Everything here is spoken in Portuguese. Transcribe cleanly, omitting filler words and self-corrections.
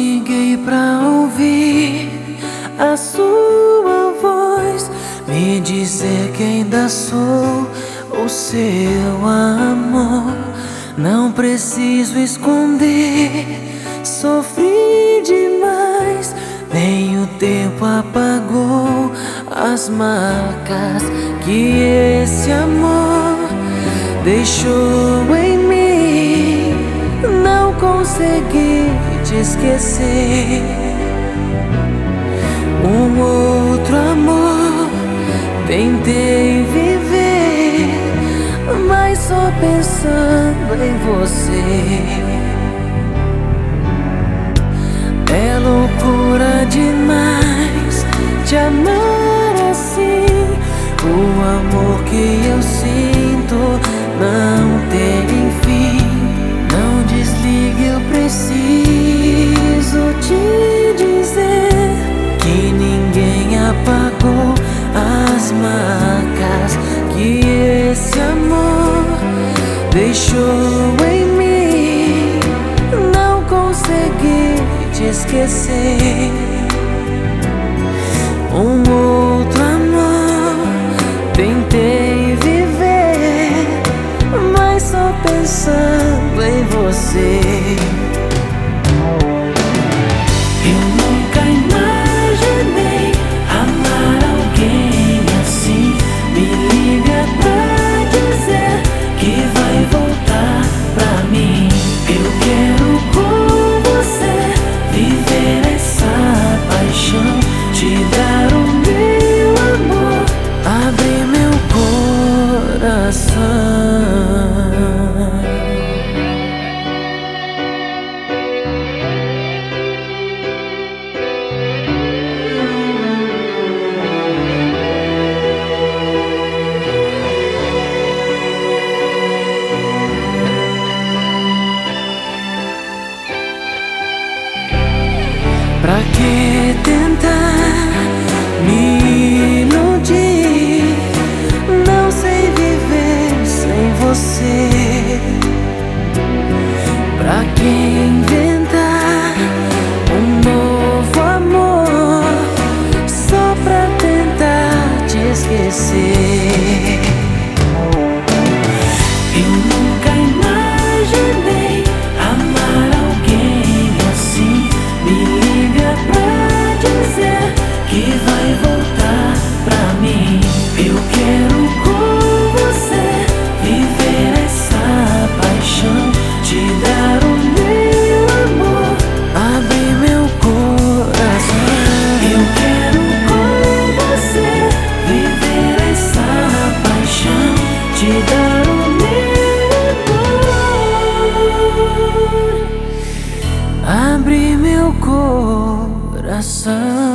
liguei pra ouvir a sua voz, me dizer que ainda sou o seu amor. Não preciso esconder, sofri demais, nem o tempo apagou as marcas que esse amor deixou em mim. Não consegui te esquecer. Um outro amor tentei viver, mas só pensando em você. É loucura demais te amar assim. O amor que eu sinto não tem fim. Não desligue, eu preciso te dizer que ninguém apagou as marcas que esse amor deixou em mim. Não consegui te esquecer. Um outro amor tentei viver, mas só pensando em você. Eu nunca imaginei amar alguém assim. Me liga pra dizer que vai voltar pra mim. Eu quero com você viver essa paixão, te dar o meu amor, abrir meu coração. Pra que tentar me iludir? Não sei viver sem você. Pra que inventar um novo amor só pra tentar te esquecer? Eu nunca imaginei amar alguém assim. Me liga pra dizer que vai voltar pra mim. Eu quero com você viver essa paixão, te dar o meu amor, abrir meu coração. Eu quero com você viver essa paixão, te dar o meu amor, abrir meu coração.